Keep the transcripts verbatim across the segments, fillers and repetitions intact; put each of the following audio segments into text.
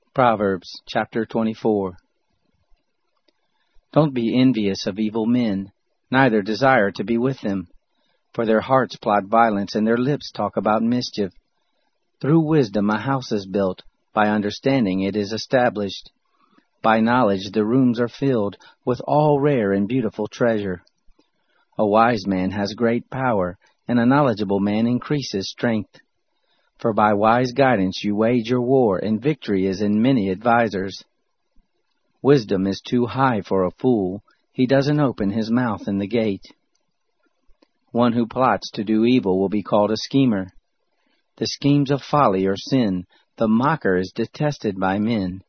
Proverbs chapter twenty-four. Don't be envious of evil men, neither desire to be with them. For their hearts plot violence, and their lips talk about mischief. Through wisdom a house is built, by understanding it is established. By knowledge the rooms are filled with all rare and beautiful treasure. A wise man has great power, and a knowledgeable man increases strength. For by wise guidance you wage your war, and victory is in many advisers. Wisdom is too high for a fool. He doesn't open his mouth in the gate. One who plots to do evil will be called a schemer. The schemes of folly are sin. The mocker is detested by men.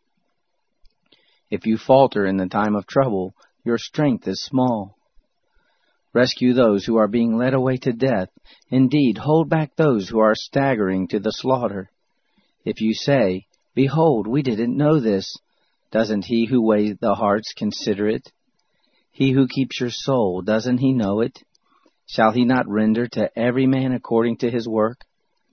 If you falter in the time of trouble, your strength is small. Rescue those who are being led away to death. Indeed, hold back those who are staggering to the slaughter. If you say, "Behold, we didn't know this," doesn't he who weighs the hearts consider it? He who keeps your soul, doesn't he know it? Shall he not render to every man according to his work?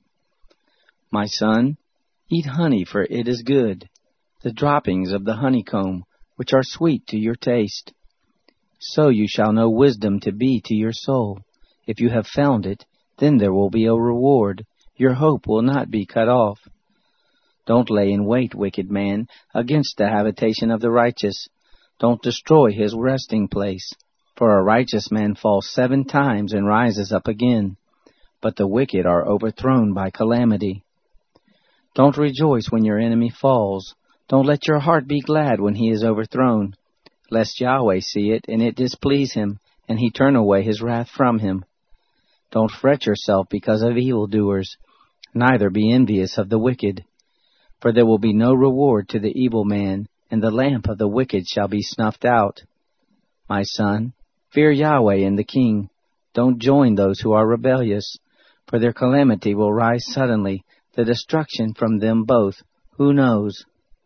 My son, eat honey, for it is good, the droppings of the honeycomb, which are sweet to your taste. So you shall know wisdom to be to your soul. If you have found it, then there will be a reward. Your hope will not be cut off. Don't lay in wait, wicked man, against the habitation of the righteous. Don't destroy his resting place. For a righteous man falls seven times and rises up again, but the wicked are overthrown by calamity. Don't rejoice when your enemy falls. Don't let your heart be glad when he is overthrown, lest Yahweh see it, and it displease him, and he turn away his wrath from him. Don't fret yourself because of evildoers, neither be envious of the wicked. For there will be no reward to the evil man, and the lamp of the wicked shall be snuffed out. My son, fear Yahweh and the king. Don't join those who are rebellious, for their calamity will rise suddenly, the destruction from them both. Who knows?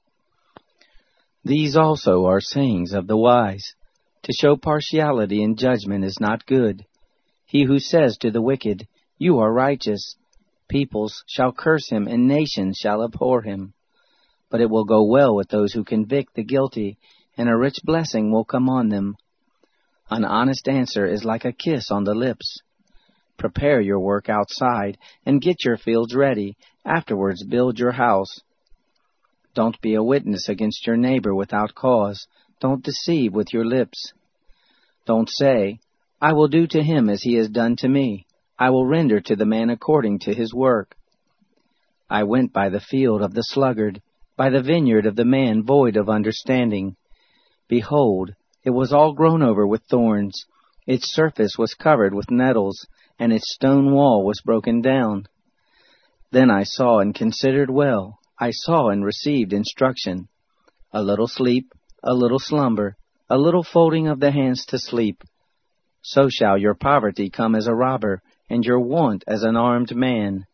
These also are sayings of the wise. To show partiality in judgment is not good. He who says to the wicked, "You are righteous," peoples shall curse him, and nations shall abhor him. But it will go well with those who convict the guilty, and a rich blessing will come on them. An honest answer is like a kiss on the lips. Prepare your work outside, and get your fields ready. Afterwards build your house. Don't be a witness against your neighbor without cause. Don't deceive with your lips. Don't say, "I will do to him as he has done to me. I will render to the man according to his work." I went by the field of the sluggard, by the vineyard of the man void of understanding. Behold, it was all grown over with thorns. Its surface was covered with nettles, and its stone wall was broken down. Then I saw and considered well. I saw and received instruction. A little sleep, a little slumber, a little folding of the hands to sleep. So shall your poverty come as a robber, and your want as an armed man.